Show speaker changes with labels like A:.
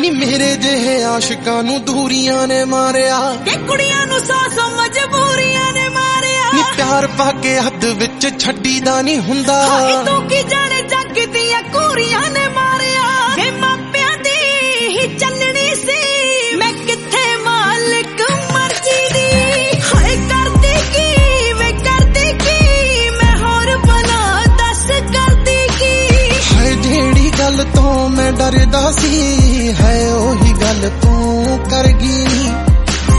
A: ਨੀ ਮੇਰੇ ਜਿਹੇ ਆਸ਼ਿਕਾਂ ਨੂੰ ਦੂਰੀਆਂ ਨੇ ਮਾਰਿਆ
B: ਤੇ ਕੁੜੀਆਂ ਨੂੰ ਸੌ ਮਜਬੂਰੀਆਂ ਨੇ ਮਾਰਿਆ
A: ਨੀ ਪਿਆਰ ਪਾ ਕੇ ਹੱਦ ਵਿੱਚ ਛੱਡੀਦਾ ਨਹੀਂ ਹੁੰਦਾ
B: ਹਾਏ ਤੂੰ ਕੀ ਜਾਣੇ ਜੱਗ ਦੀਆਂ ਕੁੜੀਆਂ ਨੇ ਮਾਰਿਆ ਵੇ ਮਾਪਿਆਂ ਦੀ ਹੀ ਚੱਲਣੀ ਸੀ ਮੈਂ ਕਿੱਥੇ ਮਾਲਕ ਮਰਜ਼ੀ ਦੀ ਹਾਏ ਕਰਦੀ ਕੀ ਵੇ ਕਰਦੀ ਕੀ ਮੈਂ ਹੋਰ ਬਣਾ ਦੱਸ ਕਰਦੀ ਕੀ
A: ਹਾਏ ਜਿਹੜੀ ਗੱਲ ਤੋਂ ਮੈਂ ਡਰਦਾ ਸੀ ਹੈ ਉਹੀ ਗੱਲ ਤੂੰ ਕਰ ਗਈ